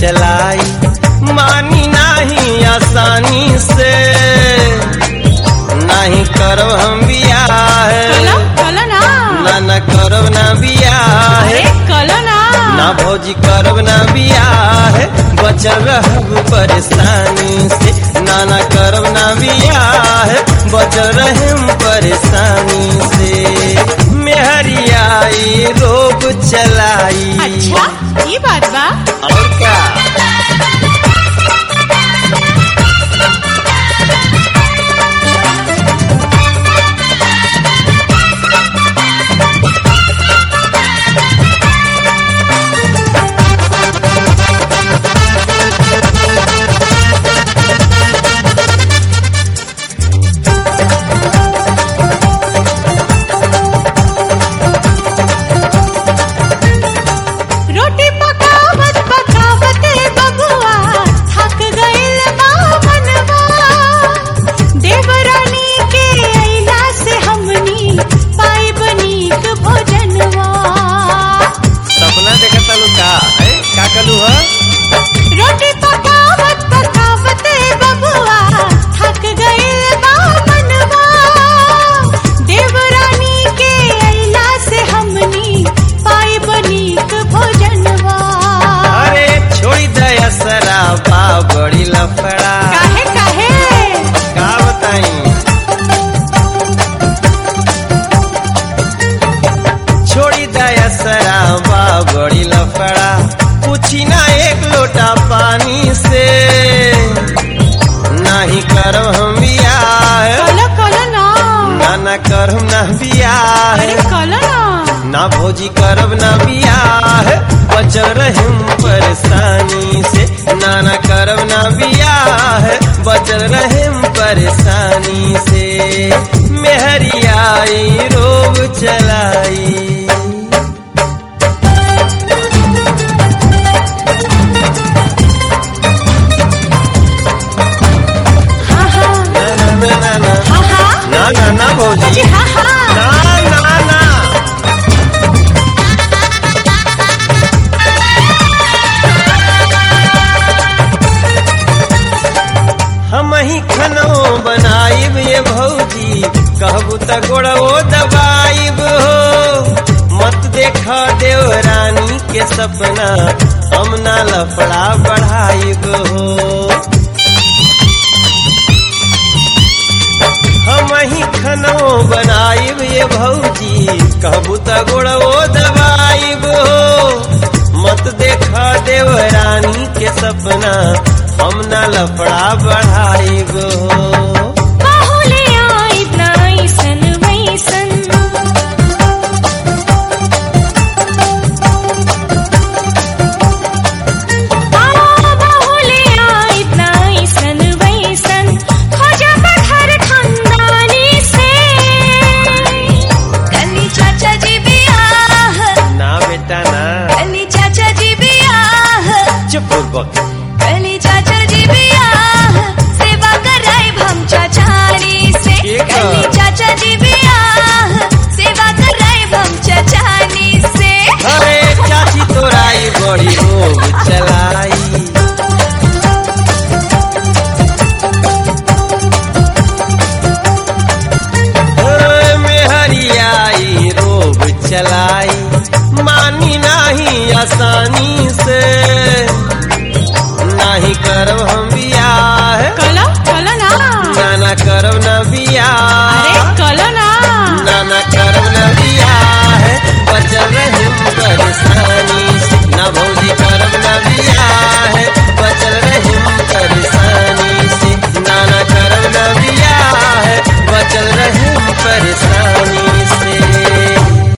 चलाई, मानी नहीं आसानी से, नहीं करब हम बियाह, ना करब ना बियाह, ना भौजी करब ना बियाह, बचल रहब परेशानी से, ना करब ना बियाह, बचल रहम परेशानी से। मेहरियाई रोग चलाई। अच्छा ये बात बा। और क्या बड़ी लफड़ा। काहे काहे का बताई, छोड़ी दया शराबा बड़ी लफड़ा, पूछी ना एक लोटा पानी से, नहीं करब हम बियाह, ना करब ना बियाह, ना भौजी करब ना बियाह, बचल रहम परेशानी से, ना करब ना बियाह, बचल रहम परेशानी से। मेहरियाई रोग चलाई। ना भौजी ना ना ना। हम ही खनो बनाइब ये भौजी, कहबू त गोड़ो दबाइब हो, मत देखा देवरानी के सपना, हम ना लफड़ा बढ़ाइब हो। हम ही खनो बनाइब ये भौजी, कहबू त गोड़ो दबाइब हो, मत देखा देवरानी के सपना, हम ना लफड़ा बढ़ाइब हो। बाहुले आई नाइसन वैसन, बाहुले आई नाइसन वैसन, खोजा पत्थर खानदानी से, कली चाचा जी बियाह। ना बेटा ना। कली चाचा जी बियाह। चुप बक। कली चाचा जी बियाह, सेवा कराइब हम चाचानी से, कली चाचा जी बियाह, सेवा कराइब हम चाचानी से। अरे चाची तोराई बड़ी रोग चलाई, मेहरियाई रोग चलाई, मानी नहीं आसानी